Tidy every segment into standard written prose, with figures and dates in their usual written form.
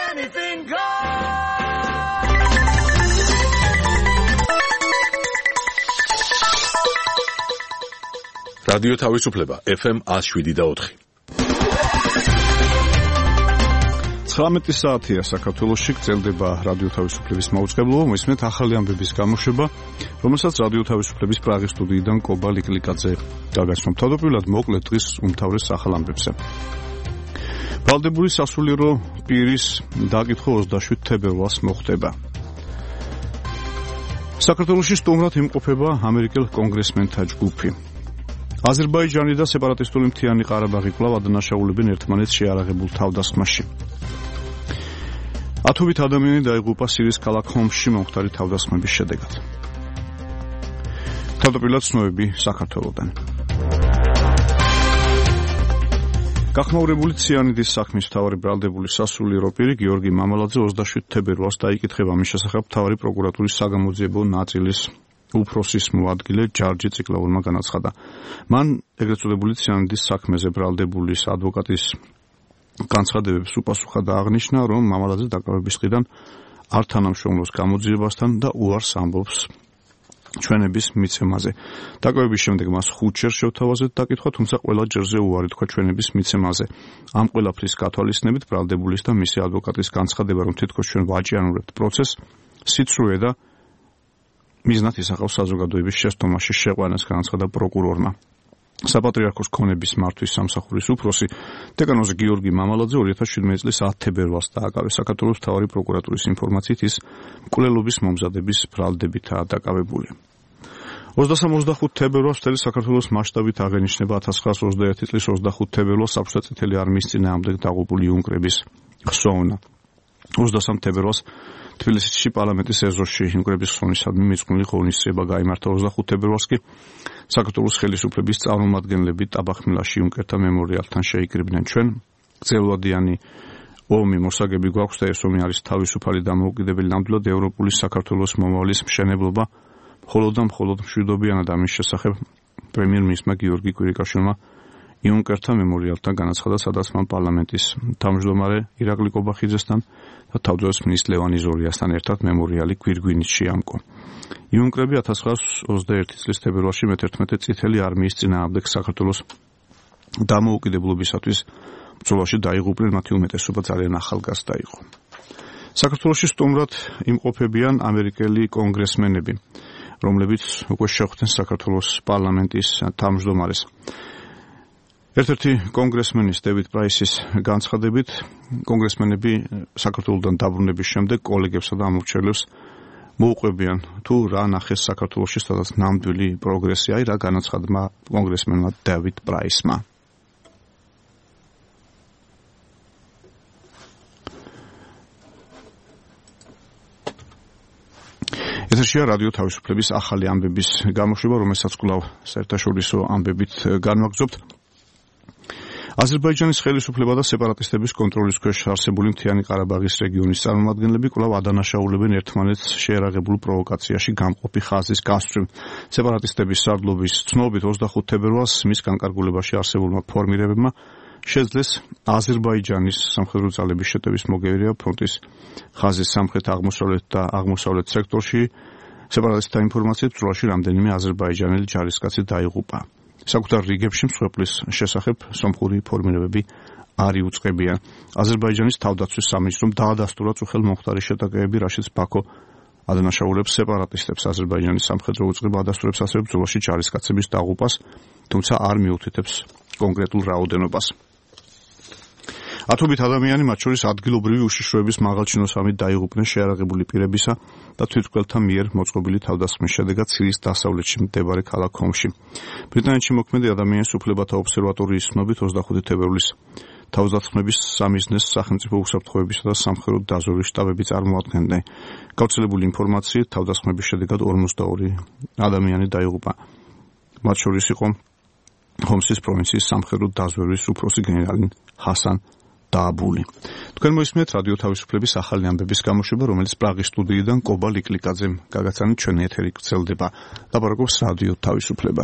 anything goes. რადიო თავისუფლება FM 107.4. 19 საათია საქართველოში, გრძელდება რადიო თავისუფლების მაუწყებლობა, მოისმენთ ახალი ამბების გამოშვება, რომელსაც რადიო თავისუფლების პრაღის სტუდიიდან კობა ლიკლიკაძე გაგაცნობ. თავდაპირველად მოკლედ დღის უმთავრეს ახალ ამბებზე. ვალდებული სასულიერო პირის დაკითხვა 27 თებერვალს მოხდება. საქართველოში სტუმრად იმყოფება ამერიკელ კონგრესმენთა ჯგუფი. აზერბაიჯანი და სეპარატისტული მთიანი ყარაბაღი კვლავ ადანაშაულებენ ერთმანეთს შეარაღებულ თავდასხმაში. ათობით ადამიანი დაიღუპა სირიის ქალაქ ჰომსში მომხდარი თავდასხმების შედეგად. თავდაპირველად ცნობები საქართველოდან. გახმაურებული ციანიდის საქმის მთავარი ბრალდებული სასულიერო პირი გიორგი მამალაძე 27 თებერვალს დაიკითხება მის შესახებ მთავარი პროკურატურის საგამოძიებო ნაწილის უფროსის მოადგილე ჯარჯი ციკლაურმა განაცხადა. მან ეგრეთ წოდებული ციანიდის საქმეზე ბრალდებულის ადვოკატის განცხადებებს უპასუხა და აღნიშნა, რომ მამალაძე დაკავების დღიდან არ თანამშრომლობს გამოძიებასთან და უარს ამბობს ჩვენების მიცემაზე. დაკავების შემდეგ მას 5 ჯერ შევთავაზეთ დაკითხვა, თუმცა ყველა ჯერზე უარი თქვა ჩვენების მიცემაზე. ამ ყველაფრის გათვალისწინებით ბრალდებულის და მისი ადვოკატის განცხადება, რომ თითქოს ჩვენ ვაჭიანურებთ პროცესს, სიცრუე და მიზნად ისახავს საზოგადოების შესტომაში შეყვანას, განაცხადა პროკურორმა. საპატრიარქოს ქონების მართვის სამსახურის უფროსი დეკანოზი გიორგი მამალაძე 2017 წლის 10 თებერვალს დააკავეს. საქართველოს მთავარი პროკურატურის ინფორმაციით ის მკვლელობის მომზადების ბრალდებითაა დაკავებული. 23-25 თებერვალს მთელი საქართველოს მასშტაბით აღენიშნება 1921 წლის 25 თებერვალს საბჭოთა წითელი არმიის წინააღმდეგ დაღუპული იუნკრების ხსოვნა. 23 თებერვალს თბილისში პარლამენტის ეზოში იუნკრების ხსოვნისადმი მიძღვნილი ღონისძიება გაიმართა. 25 თებერვალს კი საქართველოს ხელისუფლების წარმომადგენლები ტაბახმილაში იუნკერთა მემორიალთან შეიკრიბნენ. ჩვენ გრძელვადიანი ომი მოსაგები გვაქვს და ეს ომი არის თავისუფალი და დამოუკიდებელი. ნამდვილად ევროპული საქართველოს მომავლის მშენებლობა მხოლოდ და მხოლოდ მშვიდობიანად ამის შესახებ პრემიერ-მინისტრმა გიორგი კვირიკაშვილმა იუნკერთა მემორიალთან განაცხადა, სადაც მან პარლამენტის თავმჯდომარე ირაკლი კობახიძესთან და თავდაცვის მინისტრ ლევან იზორიასთან ერთად მემორიალი გვირგვინით შეამკო. იუნკრები 1921 წლის თებერვალში მე-11 წითელი არმიის წინააღმდეგ საქართველოს დამოუკიდებლობისათვის ბრძოლაში დაიღუპნენ, მათი უმეტესობა ძალიან ახალგაზრდა იყო. საქართველოში სტუმრად იმყოფებიან ამერიკელი კონგრესმენები, რომლებიც უკვე შეხვდნენ საქართველოს პარლამენტის თავმჯდომარეს. ერთ-ერთი კონგრესმენის დევიდ პრაისის განცხადებით, კონგრესმენები საქართველოსთან დაბრუნების შემდეგ კოლეგებსა და ამორჩევლებს მოუყვებიან თუ რა ნახეს საქართველოში, სადაც ნამდვილი პროგრესია, რა განაცხადა კონგრესმენმა დევიდ პრაისმა. ეთერშია რადიო თავისუფლების ახალი ამბების გამოშვება, რომელსაც კვლავ საერთაშორისო ამბებით განვაგრძობთ. აზერბაიჯანის ხელისუფლება და სეპარატისტების კონტროლის ქვეშ არსებული მთიანი ყარაბაღის რეგიონის წარმომადგენლები კვლავ ადანაშაულებენ ერთმანეთს შეერაღებულ პროვოკაციაში გამყოფი ხაზის გასწვრივ. სეპარატისტების სარდლობის ცნობით 25 თებერვალს მის განკარგულებაში არსებულმა ფორმირებებმა შეძლეს აზერბაიჯანის სამხედრო ძალების შეტევის მოგებირება ფრონტის ხაზის სამხრეთ-აღმოსავლეთ და აღმოსავლეთ სექტორში. სეპარატისტთა ინფორმაციით ბრძოლაში რამდენიმე აზერბაიჯანელი ჯარისკაცი დაიღუპა. საკუთარ რიგებში მსხვერპლის შესახებ სომხური ფორმირებები არ იუწყებიან. აზერბაიჯანის თავდაცვის სამინისტრომ დაადასტურა წუხელ მომხდარი შეტაკებები, რაშიც ბაქო ადანაშაულებს სეპარატისტებს. აზერბაიჯანის სამხედრო უწყება ადასტურებს ასევე ბრძოლაში ჯარისკაცების დაღუპას, თუმცა არ მიუთითებს კონკრეტულ რაოდენობას. ათობით ადამიანი, მათ შორის ადგილობრივი უშიშროების მაღალჩინოსამით დაიღუპნენ შეარაღებული პირებისა და თვითმკვლელთა მიერ მოწყობილი თავდასხმის შედეგად სირიის დასავლეთში მდებარე ქალაქ ჰომსში. ბრიტანეთში მოქმედი ადამიანის უფლებათა ობსერვატორიის ცნობით 25 თებერვლის თავდასხმების სამიზნეს სახელმწიფო უსაფრთხოებისა და სამხედრო დაზვერვის შტაბები წარმოადგენდნენ. გავრცელებული ინფორმაციით თავდასხმების შედეგად 52 ადამიანი დაიღუპა. მათ შორის იყო ჰომსის პროვინციის სამხედრო დაზვერვის უფროსი გენერალი ჰასან დააბული. თქვენ მოისმენთ რადიო თავისუფლების ახალი ამბების გამოშვება, რომელიც პრაღის სტუდიიდან კობა ლიკლიკაძემ გაგაცანით. ჩვენი ეთერი გრძელდება. ლაპარაკობს რადიო თავისუფლება.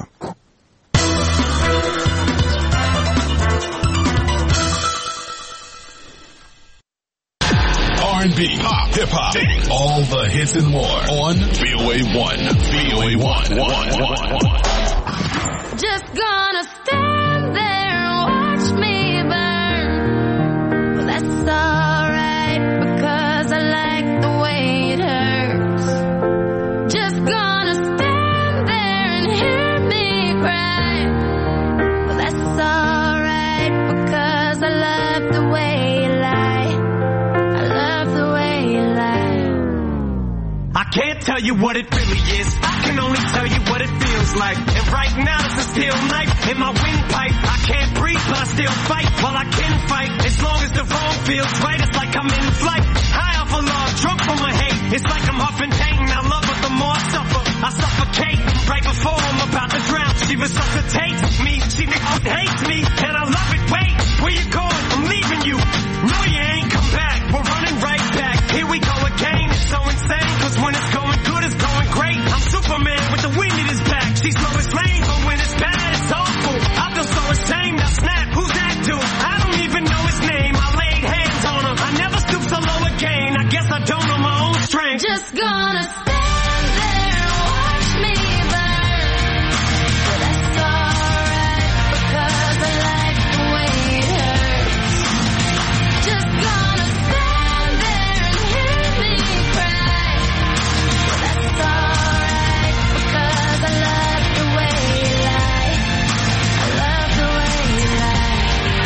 R&B, pop, hip-hop, dance, all the hits and more on VOA1. VOA1. Just gonna stand there and watch me burn. Well, that's alright because I like the way it hurts. Just gonna stand there and hear me cry. Well, that's alright because I love the way you lie. I love the way you lie. I can't tell you what it really is. I can only tell you what it feels like. And right now it's a steel knife in my windpipe. I can't breathe, but I still fight while I can fight. As long as the wrong feels right, it's like I'm in flight. High off of love, drunk from my hate. It's like I'm huffing pain. I love her the more I suffer. I suffocate right before I'm about to drown. She resuscitates me. She hates me, and I love it. Wait, where you going? I'm leaving you. No, you ain't come back. We're running right back. Here we go again. It's so insane, cause when it's going good, it's going great. I'm Superman with the wind in his back. She's Lois Lane, but when it's bad, it's awful. I feel so ashamed. Now snap, who's that dude? I don't even know his name. I laid hands on him. I never stoop so low again. I guess I don't know my own strength. Just gonna stand there and watch me burn. Well, that's alright because I like the way it hurts. Just gonna stand there and hear me cry. Well, that's alright because I love the way you lie. I love the way you lie.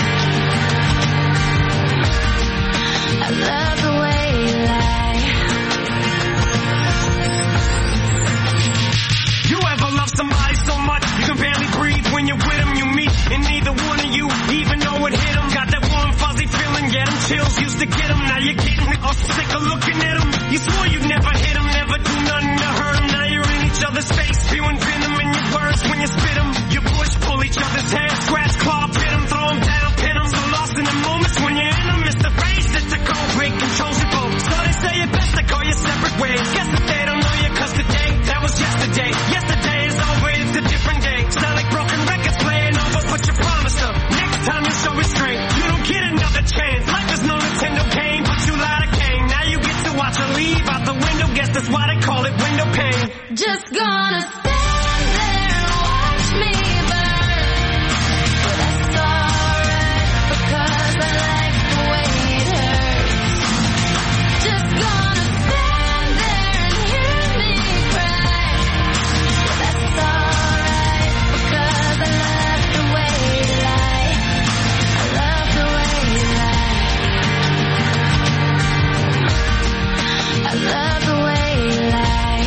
I love the way you lie. You ever love somebody so much you can barely breathe when you're with them? You meet and neither one of you even know it hit them. Got that warm fuzzy feeling, yeah, them chills used to get them. Now you're getting all sick of looking at them. You swore you'd never hit them, never do nothing to hurt them. Now you're in each other's face, spewing venom in your words when you spit them. You push, pull each other's hair, scratch, claw, pit them, throw them down, pin them. So lost in the moments when you're in them, it's the phrase that the cold break controls your boat. So they say it best to go your separate ways. Guess that they don't know you cause today, that was yesterday. Yesterday is over, it's a different day. Sound like broken records playing over, but you promised her. Next time you show restraint, you don't get another chance. Life is no Nintendo game, but you lied again. Now you get to watch her leave out the window, guess that's why they call it window pane. Just gonna stand there and watch me burn. Well, that's alright because I like the way it hurts. Just gonna stand there and hear me cry. Well, that's alright because I love the way you lie. I love the way you lie. I love the way you lie.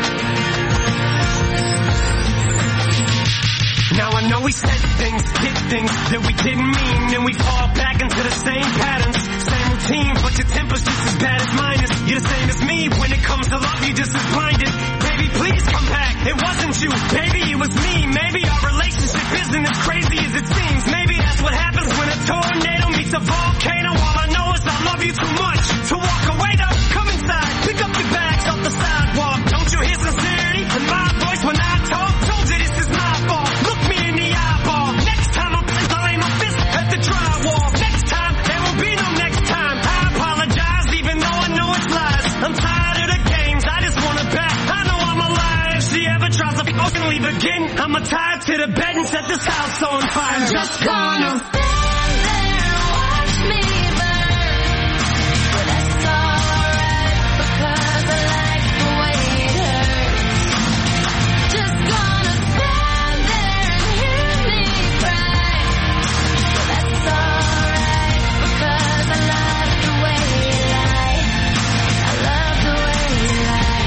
Now I know we said things, did things that we didn't mean, and we fall back into the same patterns, same routine, but your temper's just as bad as mine is. You're the same as me, when it comes to love, you're just as blinded. Baby, please come back, it wasn't you, baby, it was me. Maybe our relationship isn't as crazy as it seems. Maybe that's what happens when a tornado meets a volcano. All I know is I love you too much to walk away though. Come inside, pick up your bags off the sidewalk. Don't you hear sincerity in my voice when I talk? Told you this is my fault. Look me in the eyeball. Next time I'll aim my fist at the drywall. Next time, there will be no next time. I apologize even though I know it's lies. I'm tired of the games, I just want it back. I know I'm alive. If she ever tries to fucking leave again, I'ma tie her to the bed and set this house on fire. Just gonna stand there and watch me burn. Well, that's alright because I like the way it hurts. Just gonna stand there and hear me cry. Well, that's alright because I love the way you lie. I love the way you lie.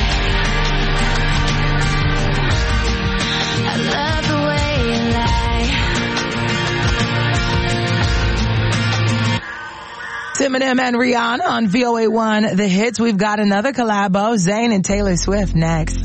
I love the way you lie. Eminem and Rihanna on VOA1 The Hits. We've got another collabo, Zayn and Taylor Swift next.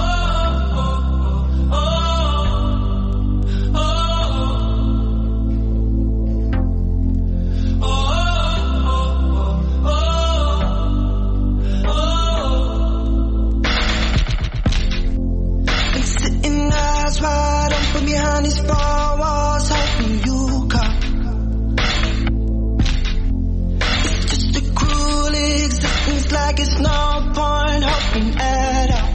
I'm sitting eyes wide open behind these four walls, hoping you come. It's just a cruel existence. like it's no point hoping at all.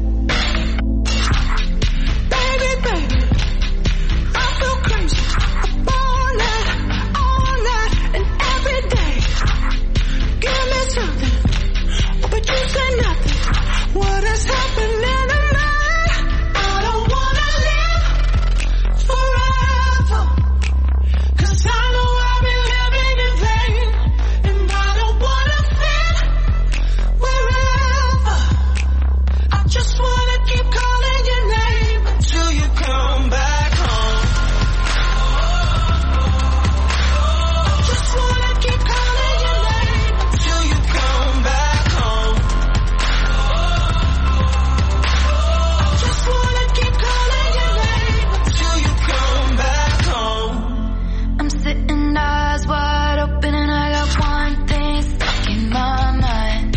Baby, baby, I feel crazy all night and every day. Give me something, but you say nothing. What is happening tonight? I don't wanna live forever, 'cause I know I've been living in vain, and I don't wanna feel wherever. I just wanna keep calling your name until you come back home. I just wanna keep calling your name until you come back home. I just wanna keep calling your name until you come back home. I'm sitting eyes wide open and I got one thing stuck in my mind.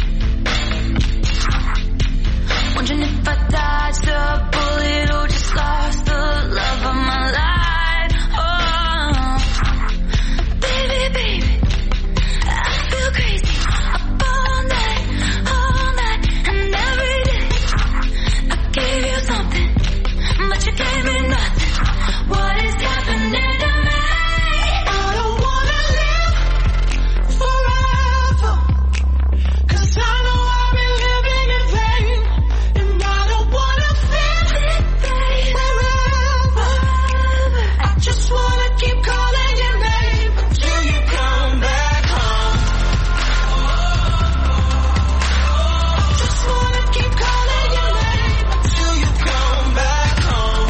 Wondering if I dodged a bullet or just lost the love of my life. Oh, baby, baby, I feel crazy up all night and every day. I gave you something, but you gave me nothing. What is happening to me? I don't wanna live forever, 'cause I know I've been living in vain, and I don't wanna feel wherever. I just wanna keep calling your name until you come back home. I just wanna keep calling your name until you come back home.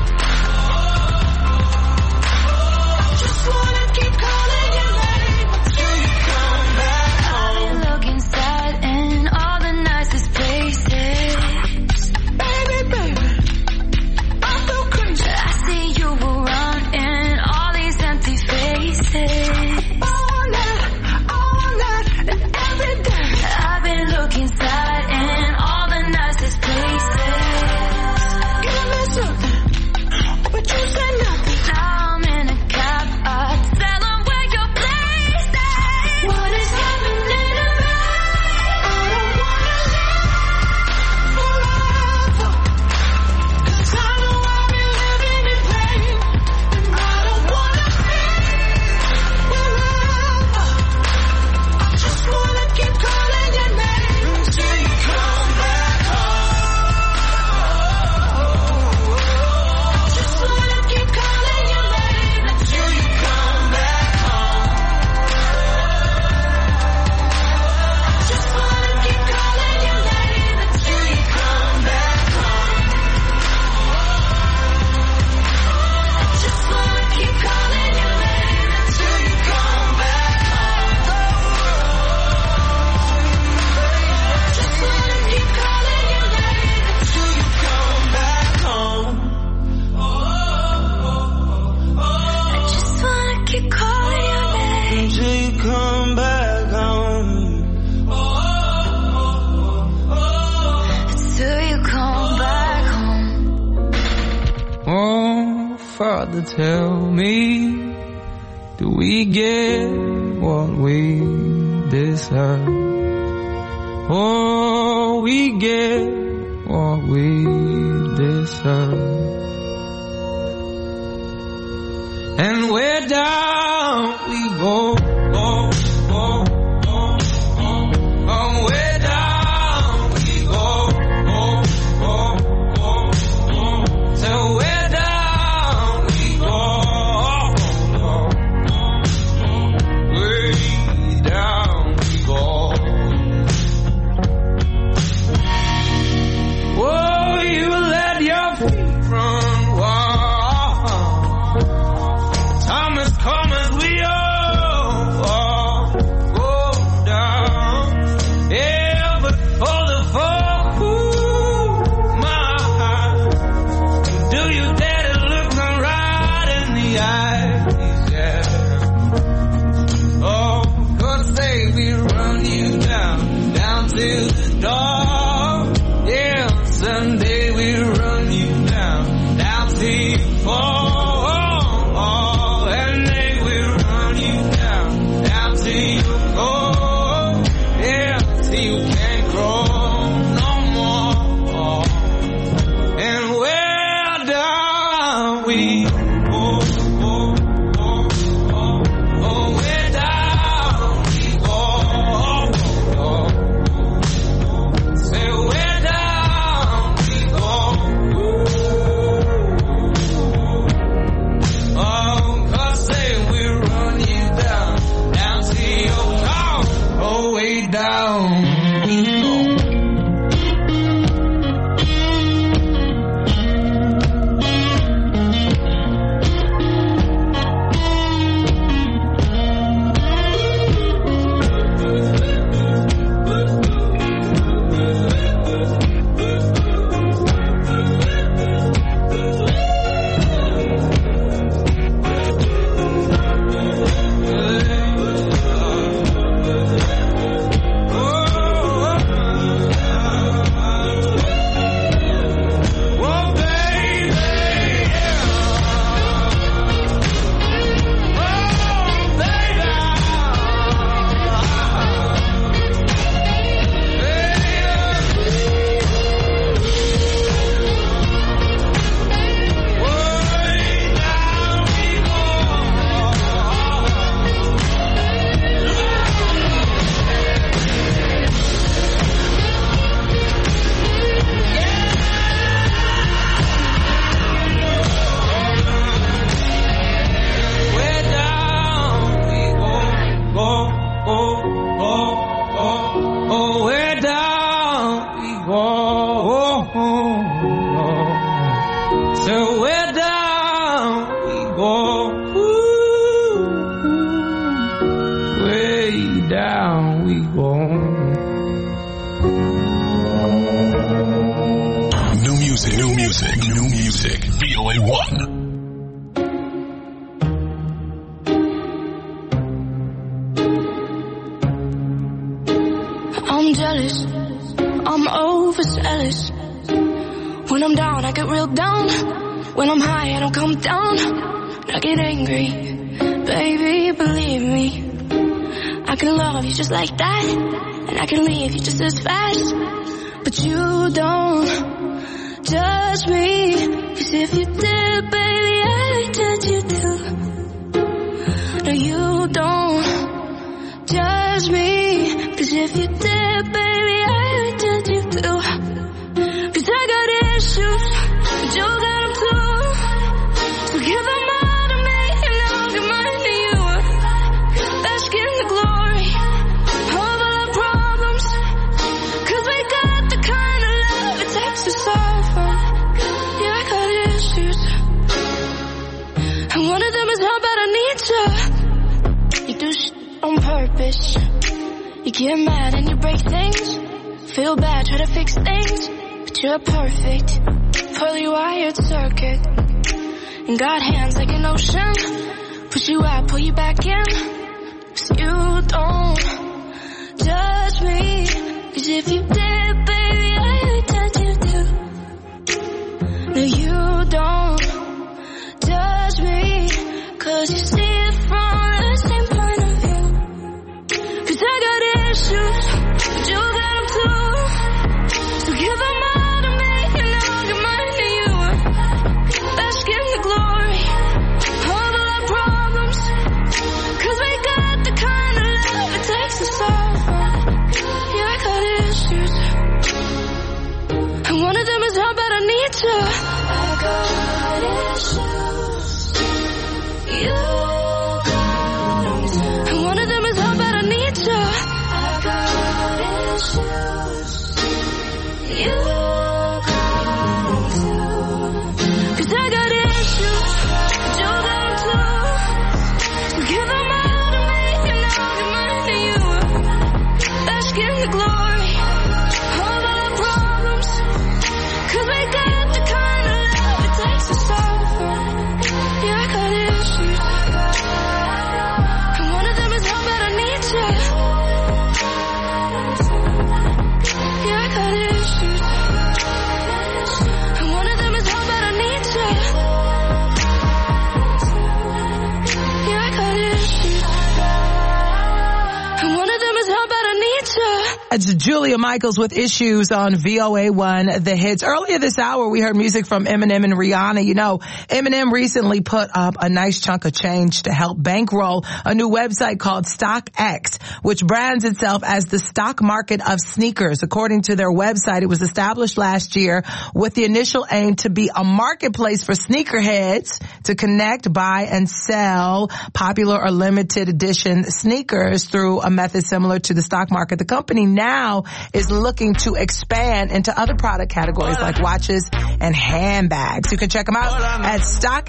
I just wanna keep calling your name until you come back home. I look inside in all the nicest places. Baby, baby, I feel crazy I see you around in all these empty faces. all night and every day. I've been looking inside in all the nicest places. Give me something, but you say nothing. Now I'm in a cab, I tell 'em where your place is. What is happening to me? I don't wanna live forever, 'cause I know I've been living in vain, and I don't wanna feel wherever. I just wanna keep calling your name until you come back home. Just wanna keep calling your name until you come back home. Just wanna keep calling your name until you come back home. Just wanna keep calling your name until you come back home. Just wanna keep calling your name until you come back home. I just wanna keep calling your name. Until you come back home. Till you come back home. Oh, Father, tell me, do we get what we deserve? Oh, we get what we deserve. And where down we go, oh, oh, oh, oh, oh, where down we go, oh, oh, oh, oh, so where down we go, oh, oh, oh, way down we go. Oh, you let your feet run wild. Time has come. you can't grow no more. And where down we go, where down we go. Say where down we go. Oh, 'cause say we're running down to your car. Oh, way down we go. New music. VOA1. I'm jealous, I'm overzealous. When I'm down, I get real down. When I'm high, I don't come down. I get angry, baby, believe me. I can love you just like that, and I can leave you just as fast. But you don't judge me, 'cause if you did, baby, I would judge you too. No, you don't judge me, 'cause if you did, baby, I would judge you too. 'Cause I got issues, but you got them too. So give them all to me, and I'll give mine to you. Bask in the glory of all our problems, 'cause we got the kind of love it takes to solve them. Yeah, I got issues, and one of them is how bad I need you. You do shit on purpose. You get mad and you break things. Feel bad, try to fix things, but you're perfect, fully wired circuit. And got hands like an ocean. Push you out, pull you back in. 'Cause you don't judge me, 'cause if you did, baby, I would judge you too. No, you don't judge me, 'cause you see it from the same point of view. 'Cause I got issues, but you got them too. So give them all to me, and I'll give mine to you. Bask in the glory of all our problems, 'cause we got the kind of love it takes to solve them. Yeah, I got issues, and one of them is how bad I need you. I got issues, you got them too. And one of them is how bad I need you. I got issues, you got them too. 'Cause I got issues, but you got them too. So give them all to me, and I'll give mine to you. Bask in the glory of all our problems, 'cause we got the kind of love it takes to solve them. Yeah, I got issues, and one of them is how bad I need you. Yeah, I got issues, and one of them is how bad I need you. Yeah, I got issues, and one of them is how bad I need you. It's Julia Michaels with Issues on VOA1 The Hits. Earlier this hour, we heard music from Eminem and Rihanna. You know, Eminem recently put up a nice chunk of change to help bankroll a new website called StockX, which brands itself as the stock market of sneakers. According to their website, it was established last year with the initial aim to be a marketplace for sneakerheads to connect, buy, and sell popular or limited edition sneakers through a method similar to the stock market. The company now is looking to expand into other product categories like watches and handbags. You can check them out at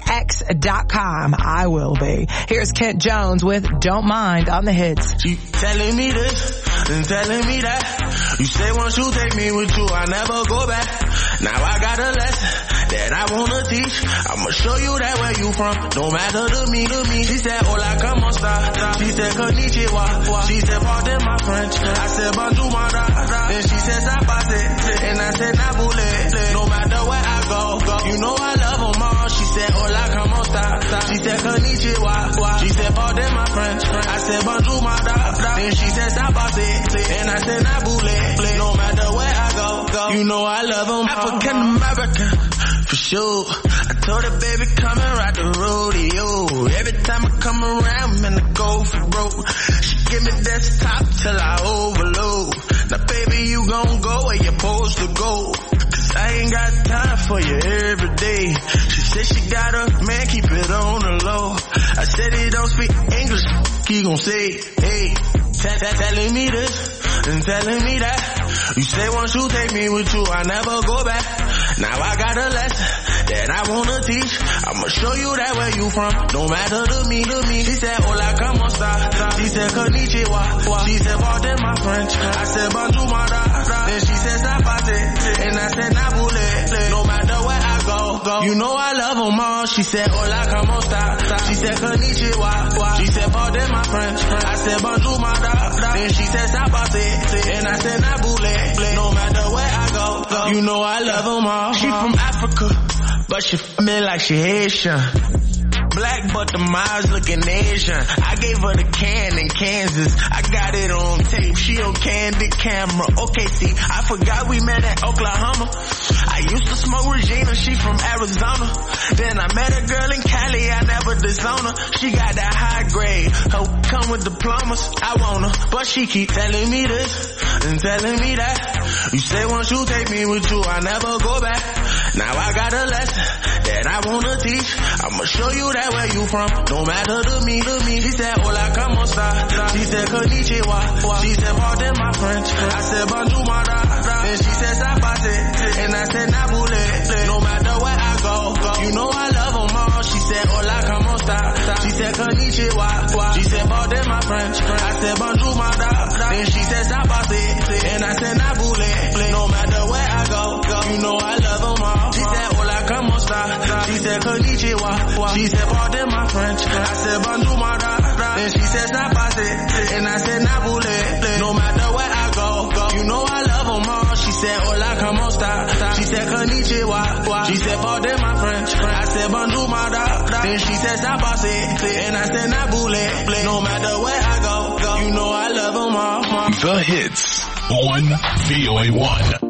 StockX.com. I will be. Here's Kent Jones with Don't Mind on The Hits. She telling me this and telling me that. You say once you take me with you, I never go back. Now I got a lesson that I wanna teach. I'ma show you that where you from, no matter to me. She said, hola, como esta? She said, konnichiwa. She said, pardon my French. I said, bonjour, mara. Then she said, zapate. And I said, nabule. No matter where I go, you know I love them all. She said, hola, como esta? She said, konnichiwa. She said, pardon my French. I said, bonjour, mara. Then she said, zapate. And I said, nabule. No matter where I go, you know I love them all. African American, for sure. I told her, baby, come and ride the rodeo. Every time I come around, man, I go for broke. She give me desktop till I overload. Now, baby, you gon' go where you're supposed to go. Cause I ain't got time for you every day. She said she got a man, keep it on the low. I said he don't speak English, he gon' say, hey. Telling me this and telling me that. You say once you take me with you, I never go back. Now I got a lesson that I wanna teach. I'ma show you that where you from, no matter to me. She said, hola, como esta? She said, konnichiwa. She said, pardon my French. I said, bonjour, mara. Then she said, zapate. And I said, nabule. No matter where I go, you know I love them all. She said, hola, como esta? She said, konnichiwa. She said, pardon my French. I said, bonjour, mara. Then she said, zapate. And I said, nabule. No matter where I go, you know I love them all. She from Africa, but she me like she Haitian. Black, but the miles looking Asian. I gave her the can in Kansas. I got it on tape. She on candid camera. Okay, see, I forgot we met at Oklahoma. I used to smoke Regina. She from Arizona. Then I met a girl in Cali. I never disown her. She got that high grade. Her come with diplomas. I want her, but she keep telling me this and telling me that. You say once you take me with you, I never go back. Now I got a lesson that I wanna teach. I'ma show you that where you from, no matter to me. She said, hola, como esta? She said, konnichiwa. She said, pardon my French. I said, bonjour, mara. Then she said, zapate. And I said, nabule. No matter where I go, you know I love them all. She said, hola, como esta? She said, konnichiwa. She said, pardon my French. I said, bonjour, mara. Then she said, zapate. And I said, nabule. No matter where I go, you know I love them all. She said, hola, como esta? She said, konnichiwa. She said, pardon my French. I said, bonjour, mara. Then she said, zapate. And I said, nabule. No matter where I go, you know I love them all. She said, hola, como esta? She said, konnichiwa. She said, pardon my French. I said, bonjour, mara. Then she said, zapate. And I said, nabule. No matter where I go, you know I love them all. The Hits on VOA1.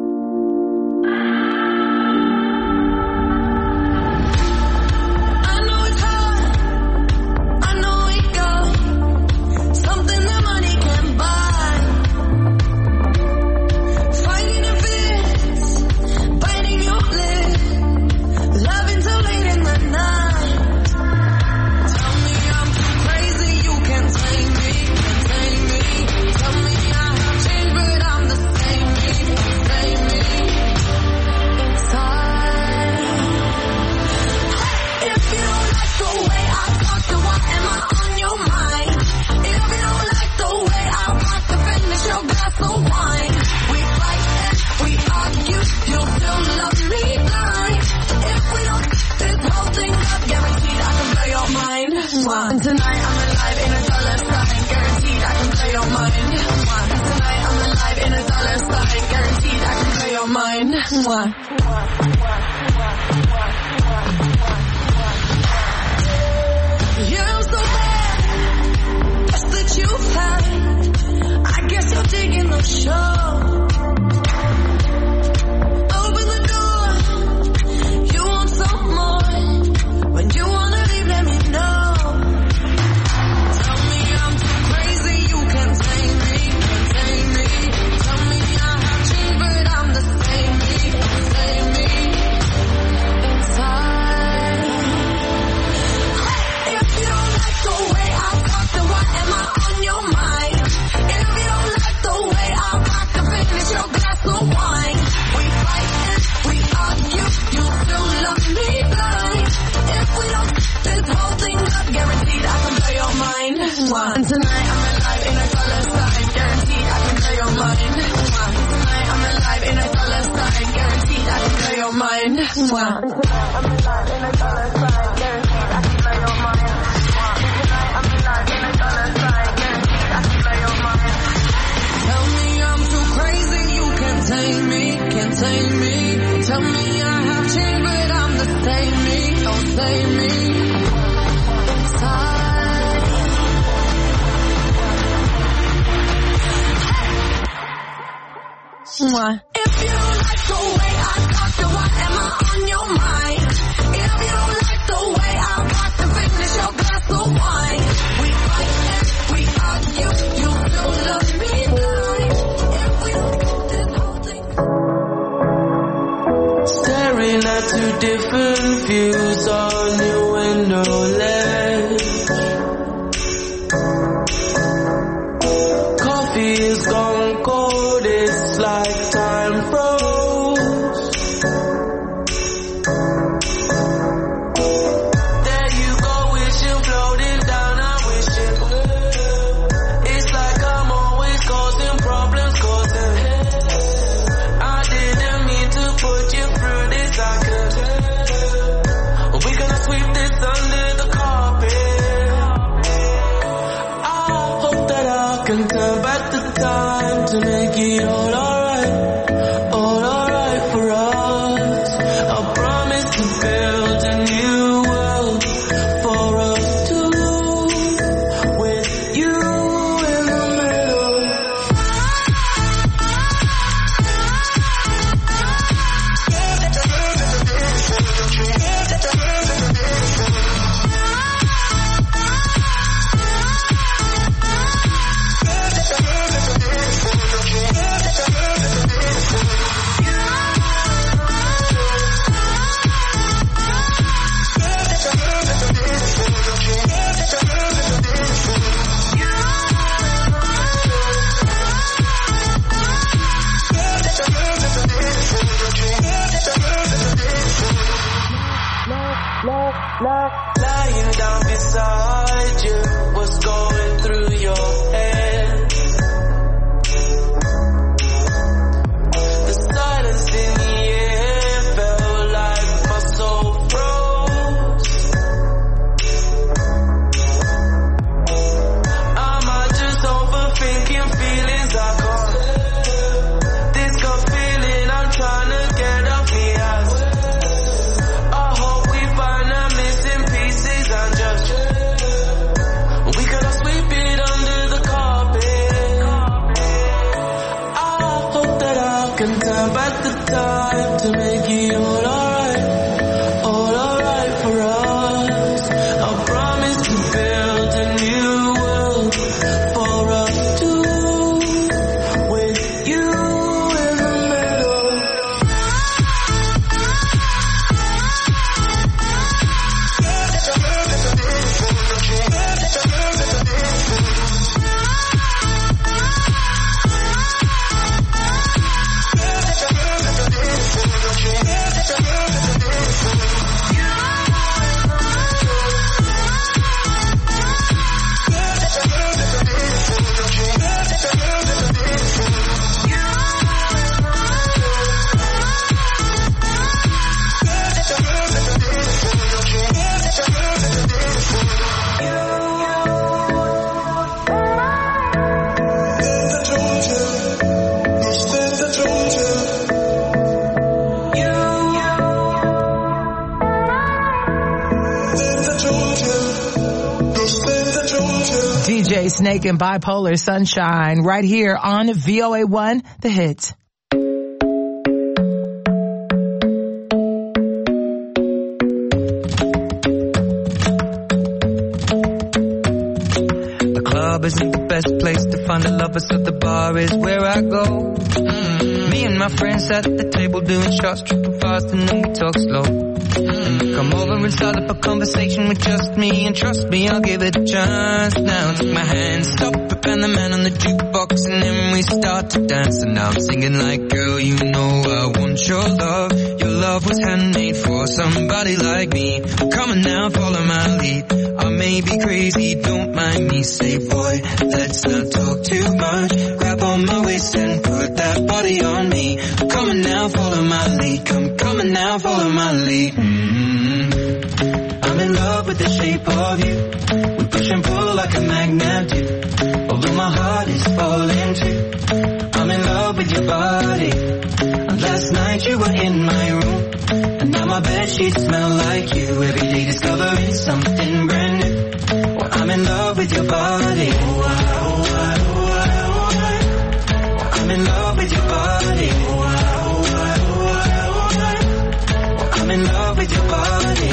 And tonight I'm alive in a dollar sign, guaranteed I can play your mind. Tonight I'm alive in a dollar sign, guaranteed I can play your mind. You're so bad, best that you've had. I guess you're digging the show. Tell me I'm too crazy, you can't tame me, can't tame me. Tell me I have changed, but I'm the same me, don't save me. Inside. If you don't like the way I talk, then why am I on your mind? If you don't like the way I rock, then finish your glass of wine. We fight and we argue, you still love me blind. If we skip this whole thing. Staring at two different views on your window ledge. Coffee is gone cold, it's like time froze. There you go, wishing, floating down, I'm wishing. It's like I'm always causing problems, causing. I didn't mean to put you through this, I could. We're gonna sweep this under the carpet. I hope that I can turn back the time to make it all alright for us. I promise to build a new world for us two, with you in the middle. Lying down beside you, what's going through your head? The silence in the air felt like my soul froze. Am I just overthinking feelings I can't? This gut feeling I'm trying to get off me ass. I hope we find the missing pieces and just we gonna sweep it under the carpet. I hope that I can turn back the time to make it all alright for us. I promise to build a new world for us two, with you in the middle. DJ Snake and Bipolar Sunshine right here on VOA1, The Hits. The club isn't the best place to find a lover, so the bar is where I go. Me and my friends at the table doing shots, tripping fast, and then we talk slow. Come over and start up a conversation with just me, and trust me, I'll give it a chance. Now take my hand, stop it, and the man on the jukebox, and then we start to dance. And now I'm singing like, girl, you know I want your love. Your love was handmade for somebody like me. Come on now, follow my lead. I may be crazy, don't mind me. Say, boy, let's not talk too much. Grab on my waist and put that body on me. Come on now, follow my lead. Come on now, follow my lead. I'm in love with the shape of you. We push and pull like a magnet do. Although my heart is falling too. I'm in love with your body. And last night you were in my room. And now my bedsheets smell like you. Every day discovering something brand new. Well, I'm in love with your body. I'm in love with your body. I'm in love with your body.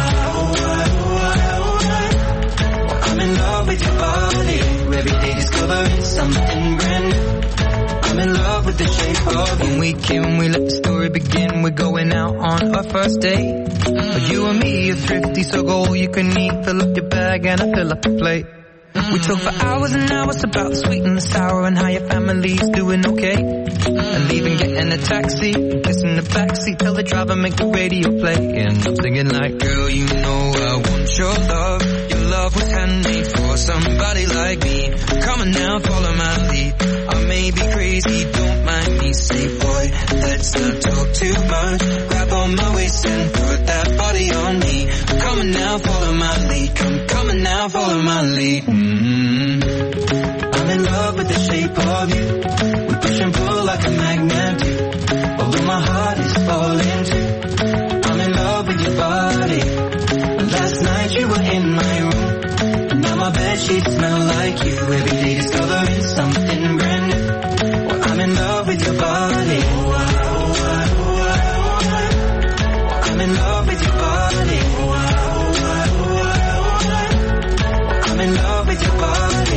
I'm in love with your body. Every day discovering something brand new. I'm in love with the shape of you. When we came, we let the story begin. We're going out on our first date. But you and me are thrifty, so go all you can eat. Fill up your bag and I fill up the plate. We talk for hours and hours about the sweet and the sour and how your family's doing okay. And leaving, getting a taxi, kissing the backseat, tell the driver make the radio play. And I'm singing like, girl, you know I want your love. Your love was handmade for somebody like me. Come on now, follow my lead. I may be crazy, don't mind me. Say, boy, let's not talk too much. Grab on my waist and put that body on me. Come on now, follow my lead. Come on now, follow my lead. I'm in love with the shape of you. We push and pull like a magnet do. Although my heart is falling too. I'm in love with your body. And last night you were in my room. And now my bedsheets smell like you. Every day discovering something brand new. Well, I'm in love with your body. I'm in love with your body. I'm in love with your body.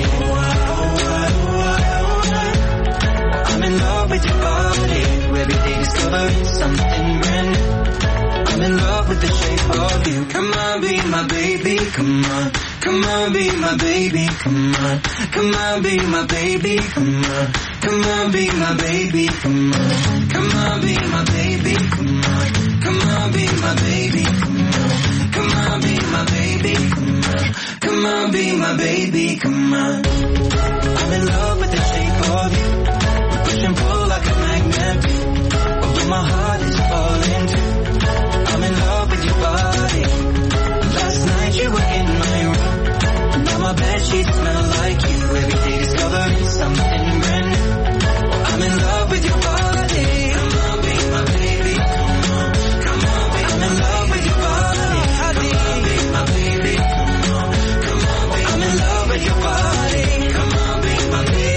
I'm in love with your body. Every day discovering something brand new. I'm in love with the shape of you. Come on, be my baby, come on. Come on, be my baby, come on. Come on, be my baby, come on. Come on, be my baby, come on. Come on, be my baby, come on. Come on, be my baby, come on. Come on, be my baby, come on. Come on, be my baby, come on. I'm in love with the shape of you. We push and pull like a magnet do. Although my heart is falling too. I'm in love with your body. Last night you were in my room. Now my bedsheets smell like you. Every day discovering something brand new. I'm in love with your body. Come on, be my baby. Come on, come on, be. I'm in love with your body. Come on, be my baby. Come on, come on, be. I'm in love with your body. Come on, be my baby.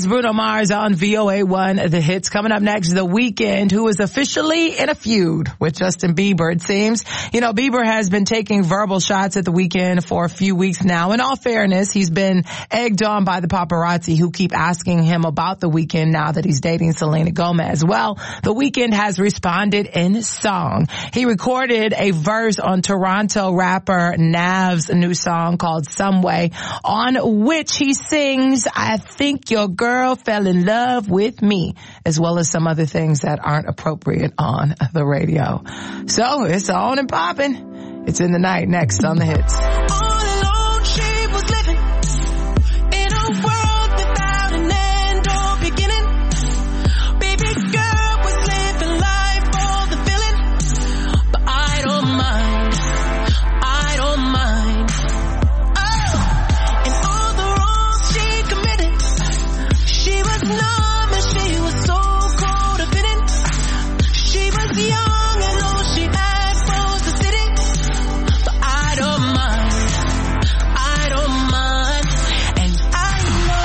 Bruno Mars on VOA1, The Hits. Coming up next, The Weeknd, who is officially in a feud with Justin Bieber, it seems. You know, Bieber has been taking verbal shots at The Weeknd for a few weeks now. In all fairness, he's been egged on by the paparazzi who keep asking him about The Weeknd now that he's dating Selena Gomez. Well, The Weeknd has responded in song. He recorded a verse on Toronto rapper Nav's new song called Some Way, on which he sings, I think your girl fell in love with me, as well as some other things that aren't appropriate on the radio. So it's on and popping. It's in the night next on The Hits. All alone she was living in a world without an end or beginning. Baby girl was living life for the feeling, but I don't mind. I don't mind. Oh, and all the wrongs she committed, she was numb and she was so codependent. She was young and all she had was the city, but I don't mind. I don't mind. And I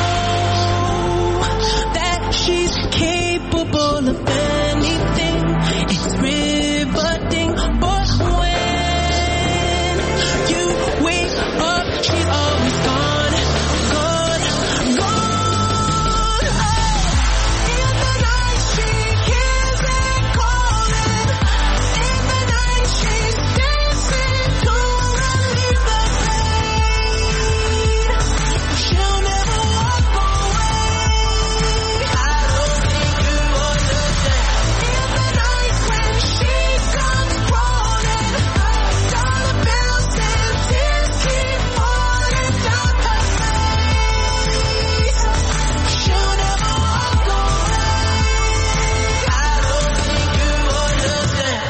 know that she's capable of anything. It's riveting, but when you wake up, she's always gone, gone, gone. In the night she hears it calling. In the night she's dancing to relieve the pain. She'll never walk away. I don't think you understand. In the night when she comes crawling, dollar bills and tears keep falling down her face. She'll never walk away. I don't think you understand.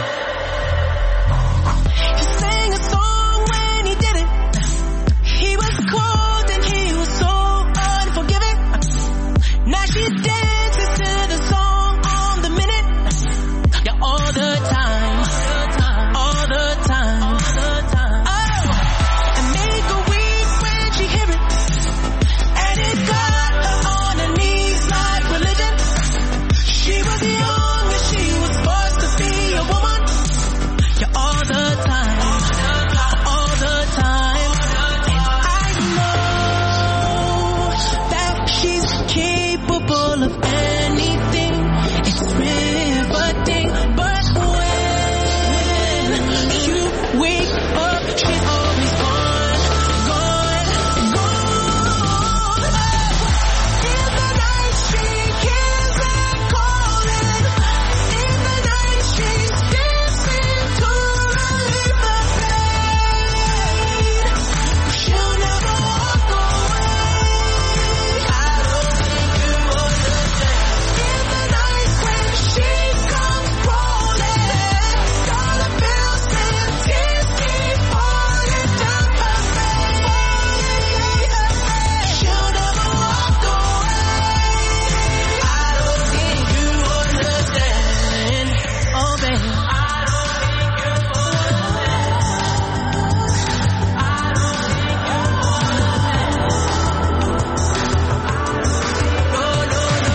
He sang a song when he did it. He was cold and he was so unforgiving. Now she dances to the song on the minute. Yeah, all the time. All the time. Oh, and make her weep when she hear it. And it got her on her knees like religion. She was young and she was forced to be a woman. Yeah, all the time. All the time. And I know that she's capable of anything. It's riveting, but when you wake up, she's always gone, gone, gone. In the night she hears it calling. In the night she's dancing to relieve the pain. She'll never walk away. I don't think you understand. In the night when she comes crawling, dollar bills and tears keep falling down her face. She'll never walk away. I don't think you understand. Oh, baby. I don't think you understand. I don't think you understand. No, no, no.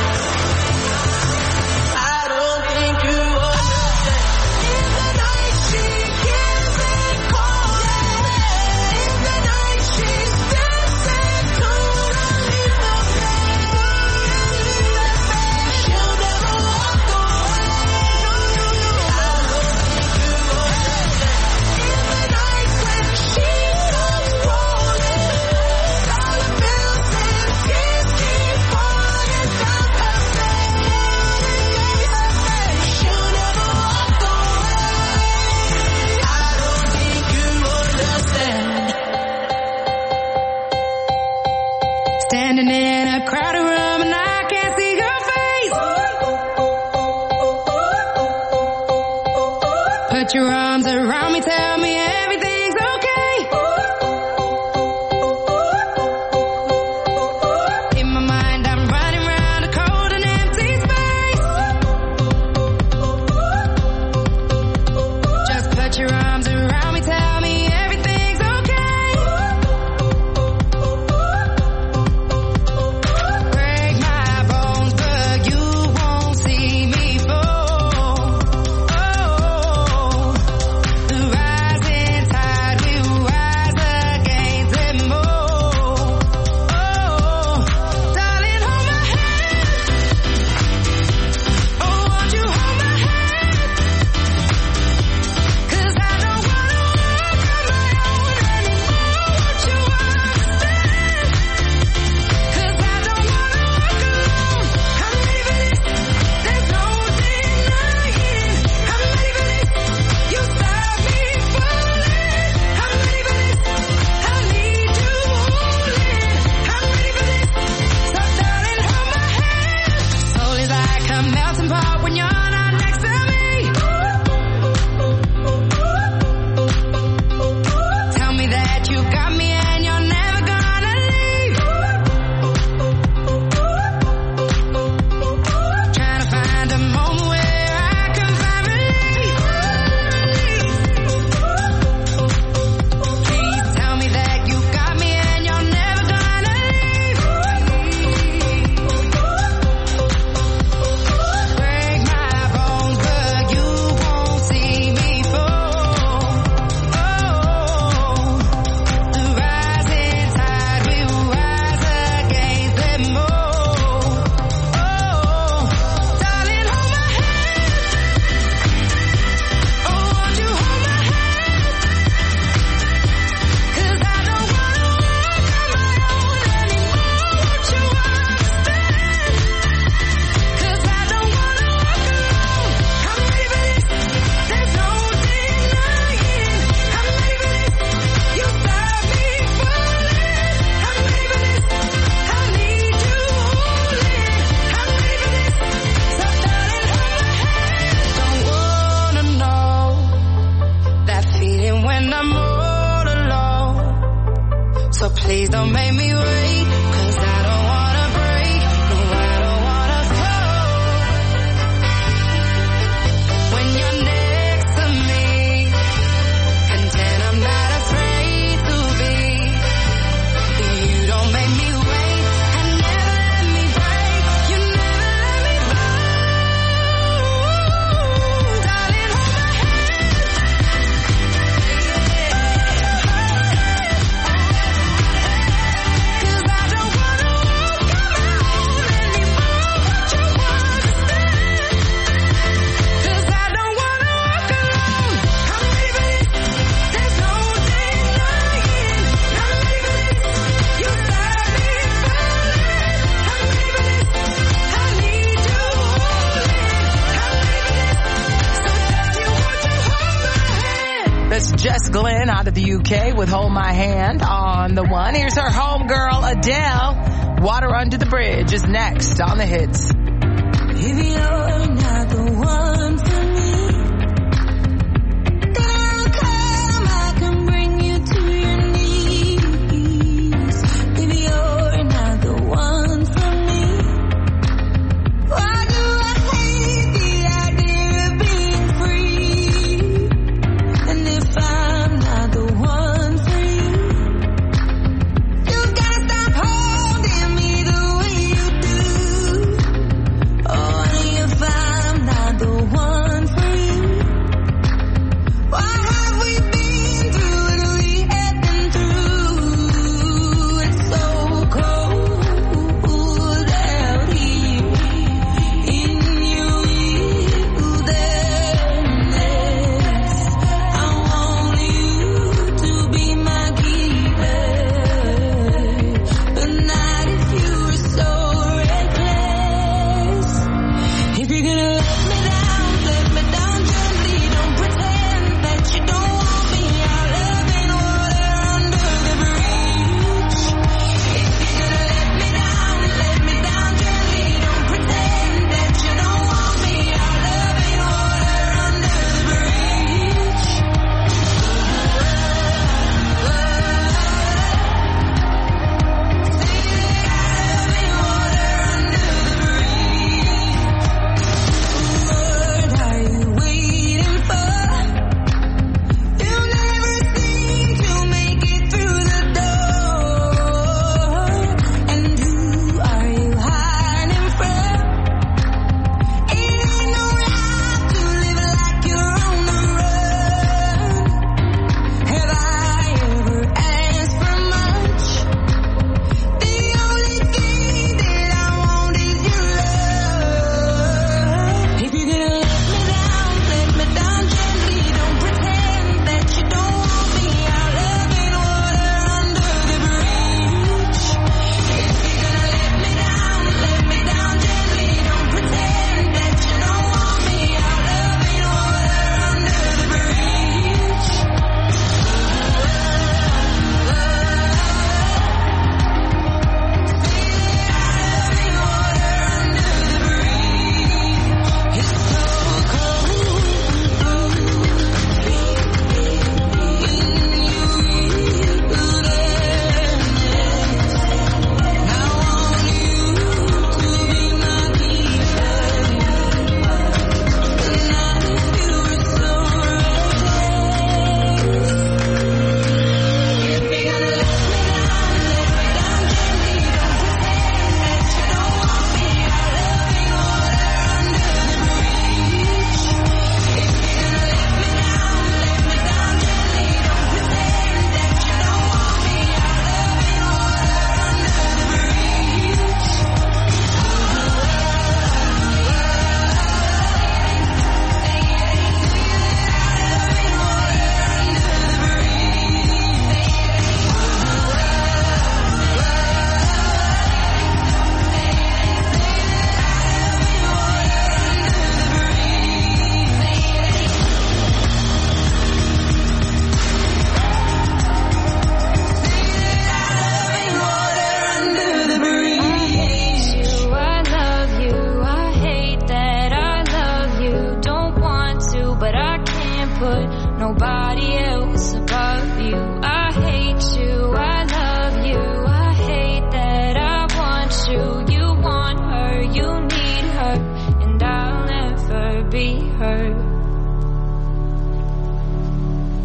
I don't think you understand. In the night she hears it calling. In the night she's dancing to relieve the pain. She'll never walk away. I don't think you understand. In the night when she comes crawling, dollar bills and tears keep falling down her face. She'll never walk away. I don't think you understand. Standing in a crowded room and I can't see your face. Put your arms around me, tell me everything's okay. In my mind I'm running round a cold and empty space. Just put your arms around me, tell me everything's okay. Break my Please don't make me wait, 'cause I don't wanna break. No, I don't wanna fall. When you're next to me, content I'm not afraid to be. You don't make me wait, and never let me break. You never let me fall. Darling, hold my hand. 'Cause I don't wanna walk alone anymore. But you understand. 'Cause I don't wanna walk alone. I'm leaving it. There's no denying. I'm leaving it. You got me falling. I'm leaving it. I need you holding. I'm leaving it. So darling, won't you hold my hand? That's Jess Glynn out of the UK with Hold My Hand on the one. Here's her homegirl, Adele. Water Under the Bridge is next on the hits. If you're not the one for me, then I'll come, I can bring you to your knees. If you're not the one for me, why do I hate the idea of being free? And if I'm not the one for you, you gotta stop holding me the way you do. Oh, and if I'm not the one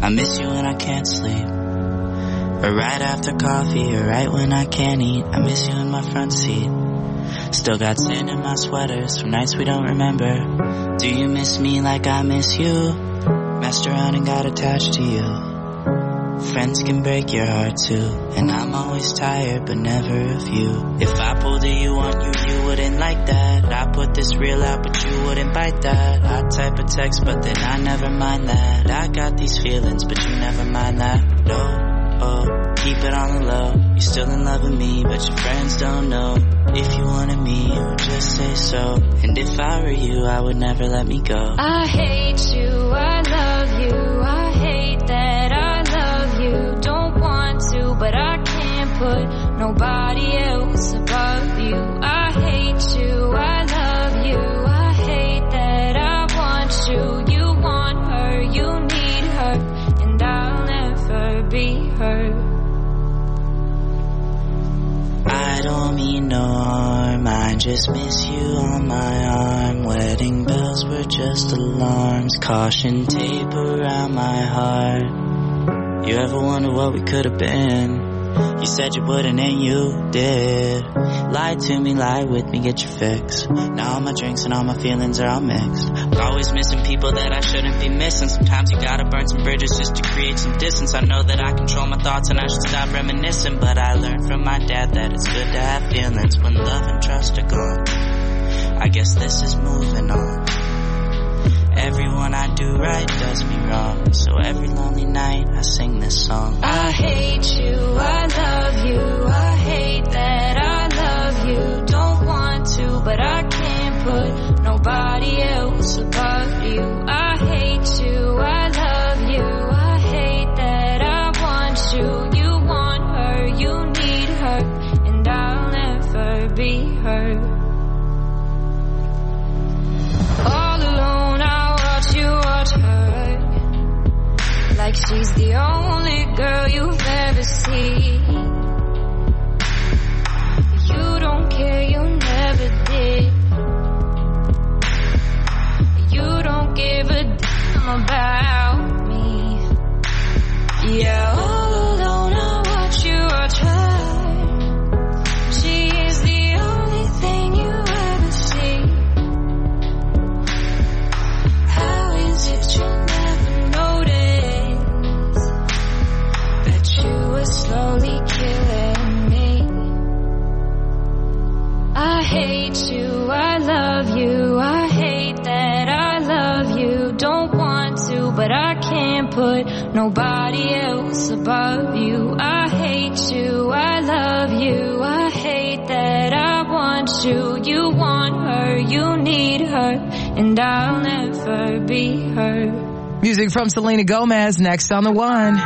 I miss you when I can't sleep, or right after coffee, or right when I can't eat. I miss you in my front seat. Still got sand in my sweaters from nights we don't remember. Do you miss me like I miss you? Messed around and got attached to you. Friends can break your heart too, and I'm always tired but never of you. If I pulled a you on you, you wouldn't like that. I put this reel out but you wouldn't bite that. I type a text but then I never mind that. I got these feelings but you never mind that. No, oh, keep it on the low. You're still in love with me but your friends don't know. If you wanted me, you would just say so. And if I were you, I would never let me go. I hate you, I love you, I hate that I love you. Don't want to, but I can't put nobody else above you. I hate you, I love you, I hate that I want you. You want her, you need her, and I'll never be her. I don't mean no harm, I just miss you on my arm. Wedding bells were just alarms, caution tape around my heart. You ever wonder what we could have been? You said you wouldn't and you did. Lie to me, lie with me, get your fix. Now all my drinks and all my feelings are all mixed. I'm always missing people that I shouldn't be missing. Sometimes you gotta burn some bridges just to create some distance. I know that I control my thoughts and I should stop reminiscing, but I learned from my dad that it's good to have feelings when love and trust are gone. I guess this is moving on. Everyone I do right does me wrong, so every lonely night I sing this song. I hate you, I love you, I hate that I love you. Don't want to, but I can't put nobody else above you. I hate you, I love you, I hate that I want you. You want her, you need her, and I'll never be her. All alone I watch you watch her, like she's the only girl you've ever seen. You don't care, you never did. You don't give a damn about me. Yeah, all alone I watch you watch her. She is the only thing you ever see. How is it you never notice that you were slowly killing me? I hate you, I love you, I hate that I love you. Don't want to, but I can't put nobody else above you. I hate you, I love you, I hate that I want you. You want her, you need her, and I'll never be her. Music from Selena Gomez next on The One.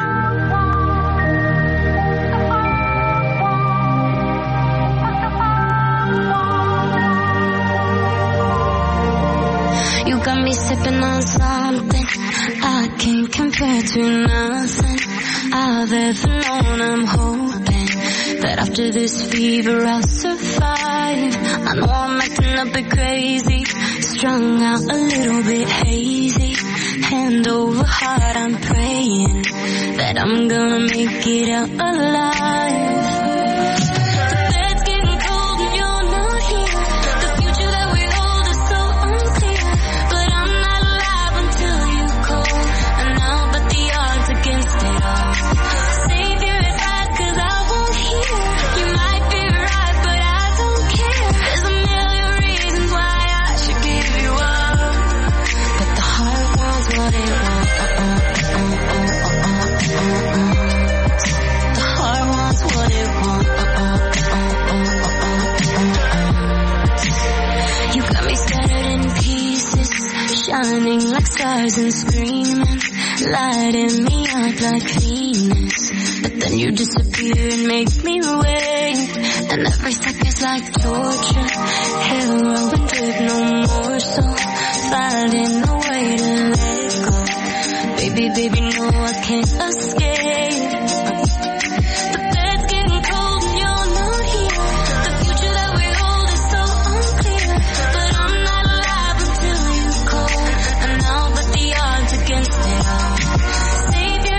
You got me sipping on something I can't compare to nothing I've ever known. I'm hoping that after this fever I'll survive. I know I'm acting a bit crazy, strung out a little bit hazy. Hand over heart, I'm praying that I'm gonna make it out alive. Shining like stars and screaming, lighting me up like Venus. But then you disappear and make me wait, and every second's like torture. Heroin drip, no more, so finding a way to let go. Baby, baby, no, I can't escape. The bed's getting cold and you're not here. The future that we hold is so unclear, but I'm not alive until you call. And now but the odds against it all. Savior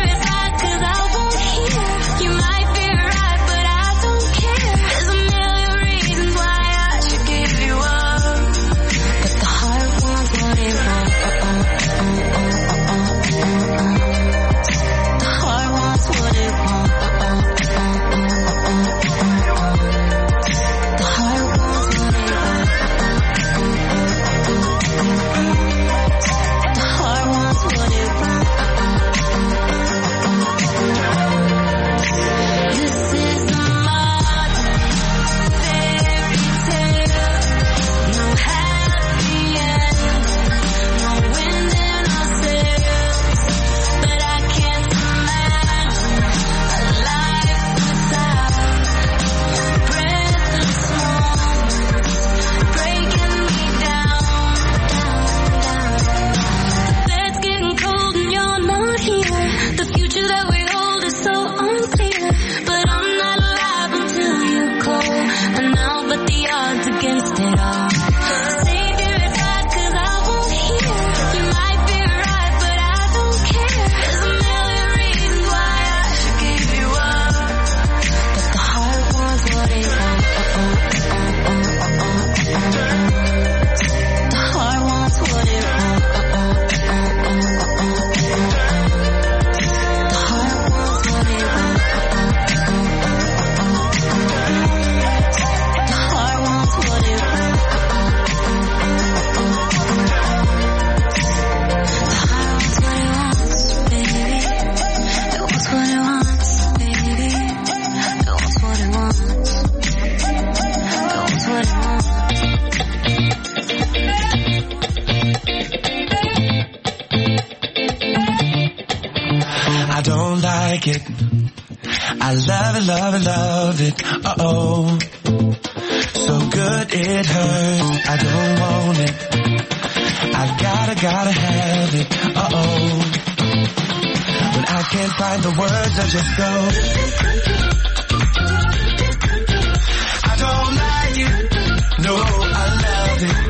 I don't like it. I love it, love it, love it. Uh-oh. So good it hurts. I don't want it. I gotta have it. Uh-oh. When I can't find the words, I just go. I don't like it. No, I love it.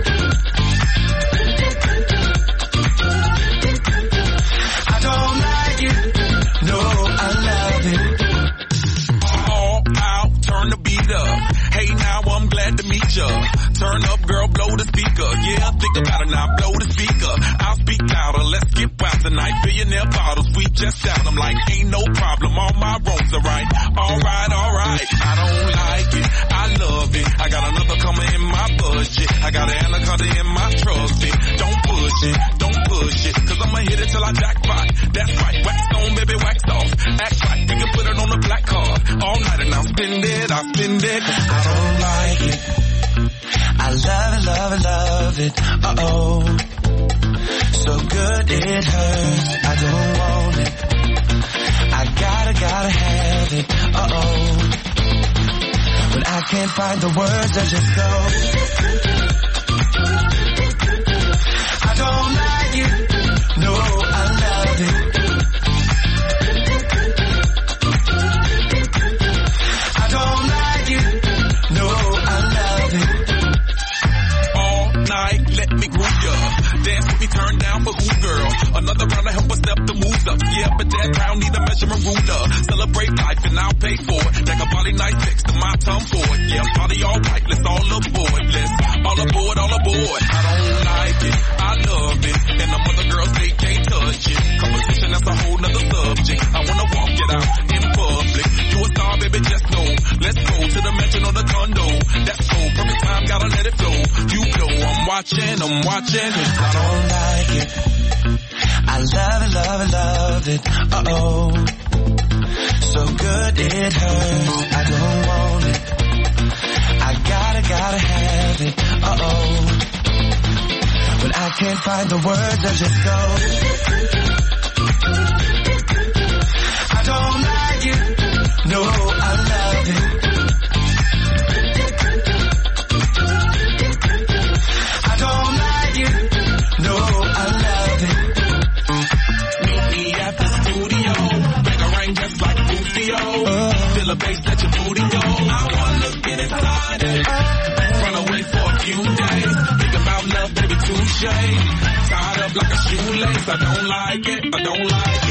I don't like it. No, I love it. All out, turn the beat up. Hey, now I'm glad to meet ya. Turn up, girl, blow the speaker. Yeah, think about it now, blow the speaker. I'll speak louder, let's get wild tonight. Billionaire bottles, we just out. I'm like, ain't no problem, all my roads are right. Alright, alright, I don't like it, I love it. I got another coming in my budget. I got an anaconda in my trusty. Don't push it, cause I'ma hit it till I jackpot. That's right, wax on, baby, wax off. Act right, we can put it on the black card. All night and I'll spend it, cause I don't like it. I love it, love it, love it. Uh-oh. So good it hurts. I don't want it. I gotta have it. Uh-oh. When I can't find the words, I just go. I don't like it. No, I love it. I don't like it. No, I love it. all night, let me groove ya. Dance with me, turn down for who, girl? Another round to help us step the moves up. Yeah, but that round need a measurement ruler. Celebrate life and I'll pay for it. Like a body nice next to my tongue for it. Yeah, party all right, let's all aboard. Let's all aboard, all aboard. I don't like it, I love it. And the other girls, they can't touch it. Competition, that's a whole nother subject. I wanna walk it out in public. You a star, baby, just know. Let's go to the mansion or the condo. That's cool, perfect time, gotta let it flow. You know I'm watching. I don't like it. I love it, love it, love it. Uh-oh. So good it hurts. I don't want it. I gotta have it. Uh-oh. When I can't find the words, I just go. I don't like it. No, I love it. I don't like it. No, I love it. Meet me at the studio. Bang a ring just like Rufio. Feel the bass that your booty go. I wanna get inside it. Run away for a few days. Think about love, baby, touche. Tied up like a shoelace. I don't like it.